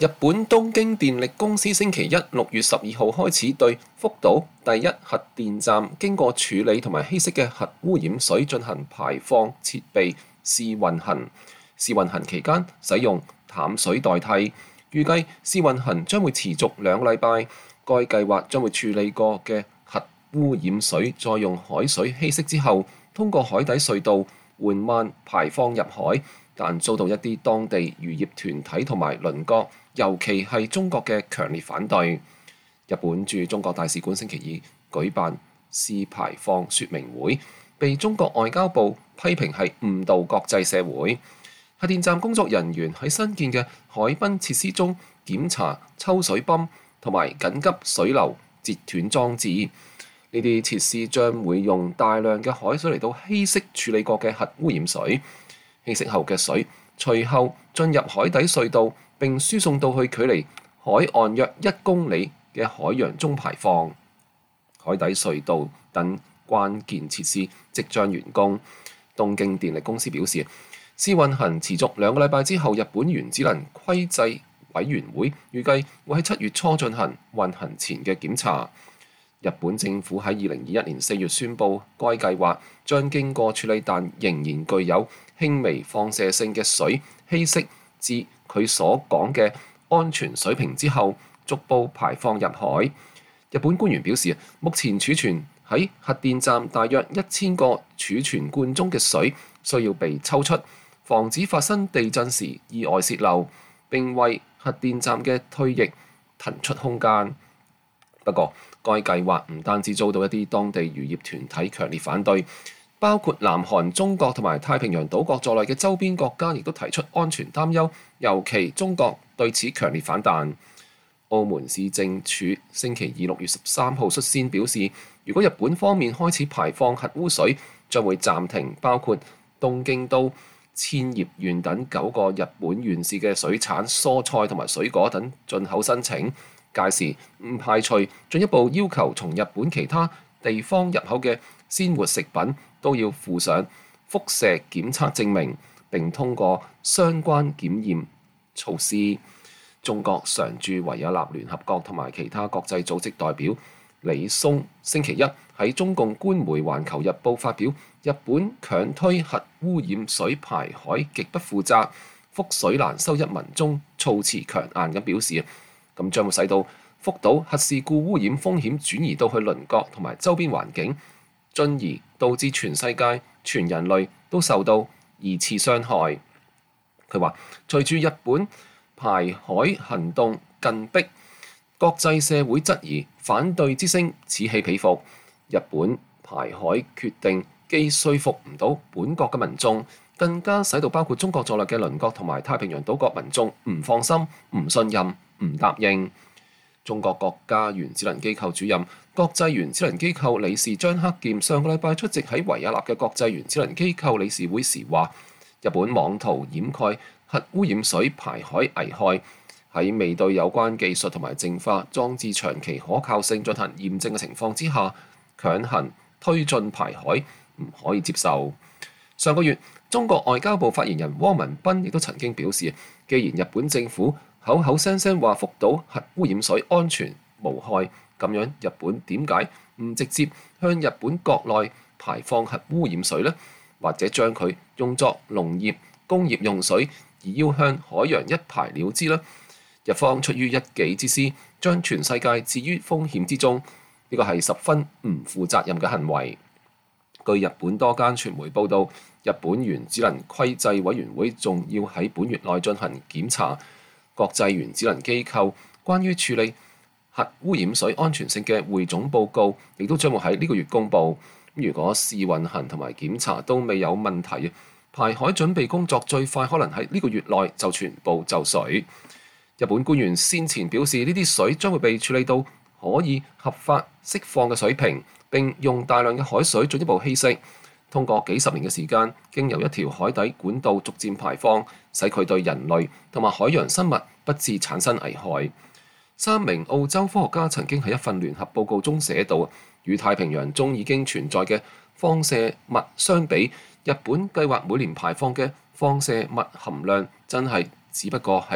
日本東京電力公司星期一6月12號開始對福島第一核電站經過處理同埋稀釋嘅核污染水進行排放設備試運行。試運行期間使用淡水代替，預計試運行將會持續2個禮拜。該計劃將會處理過嘅核污染水再用海水稀釋之後，通過海底隧道緩慢排放入海，但遭到一啲當地漁業團體同埋鄰國，尤其係中國嘅強烈反對。日本駐中國大使館星期二舉辦試排放說明會，被中國外交部批評係誤導國際社會。核電站工作人員喺新建嘅海濱設施中檢查抽水泵同埋緊急水流截斷裝置。呢啲設施將會用大量嘅海水嚟到稀釋處理過嘅核污染水。稀釋後嘅水隨後進入海底隧道，並輸送到去距離海岸約1公里嘅海洋中排放。海底隧道等關鍵設施即將完工。東京電力公司表示，試運行持續2個禮拜之後，日本原子能規制委員會預計會喺7月初進行運行前嘅檢查。日本政府喺2021年4月宣布，該計劃將經過處理但仍然具有輕微放射性嘅水稀釋至佢所講嘅安全水平之後，逐步排放入海。日本官員表示，目前儲存喺核電站大約1000個儲存罐中嘅水需要被抽出，防止發生地震時意外洩漏，並為核電站嘅退役騰出空間。不過，該計劃唔單止遭到一啲當地漁業團體強烈反對，包括南韓、中國同埋太平洋島國在內嘅周邊國家亦都提出安全擔憂，尤其中國對此強烈反彈。澳門市政署星期二6月13號率先表示，如果日本方面開始排放核污水，將會暫停包括東京都、千葉縣等9個日本縣市嘅水產、蔬菜同埋水果等進口申請。屆時唔排除進一步要求從日本其他地方入口嘅鮮活食品都要附上輻射檢測證明，並通過相關檢驗措施。中國常駐維也納聯合國同埋其他國際組織代表李松星期一喺中共官媒《環球日報》發表日本強推核污染水排海極不負責、覆水難收一文中措辭強硬咁表示，咁將會使到福島核事故污染風險轉移到去鄰國同埋周邊環境，進而導致全世界、全人類都受到2次傷害。佢話，隨住日本排海行動近迫，國際社會質疑反對之聲此起彼伏。日本排海決定既說服唔到本國嘅民眾，更加使到包括中國在內嘅鄰國同埋太平洋島國民眾唔放心、唔信任、唔答應。中國國家原子能機構主任、國際原子能機構理事張克儉上個禮拜出席喺維也納嘅國際原子能機構理事會時話，日本妄圖掩蓋核污染水排海危害，喺未對有關技術同埋淨化裝置長期可靠性進行驗證嘅情況之下，強行推進排海唔可以接受。上個月，中國外交部發言人汪文斌亦都曾經表示，既然日本政府口口聲聲話福島核污染水安全無害，咁樣日本點解唔直接向日本國內排放核污染水呢？或者將佢用作農業、工業用水，而要向海洋一排了之呢？日方出於一己之私，將全世界置於風險之中，呢個係十分唔負責任嘅行為。據日本多間傳媒報道，日本原子能規制委員會仲要喺本月內進行檢查。國際原子能機構關於處理核污染水安全性嘅匯總報告，亦都將會喺呢個月公佈。如果試運行同埋檢查都未有問題，排海準備工作最快可能喺呢個月內就全部就緒。日本官員先前表示，呢啲水將會被處理到可以合法釋放嘅水平，並用大量嘅海水進一步稀釋，通過幾十年嘅時間，經由一條海底管道逐漸排放，使佢對人類同埋海洋生物不致產生危害。3名澳洲科學家曾經喺一份聯合報告中寫道，與太平洋中已經存在嘅放射物相比，日本計劃每年排放嘅放射物含量真係只不過係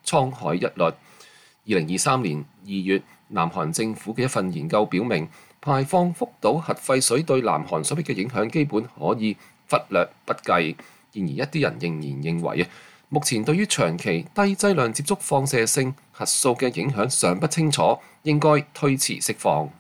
滄海一律。2023年2月，南韓政府嘅一份研究表明，排放福島核廢水對南韓水域嘅影響基本可以忽略不計。然而一啲人仍然認為目前對於長期低劑量接觸放射性核素嘅影響尚不清楚，應該推遲釋放。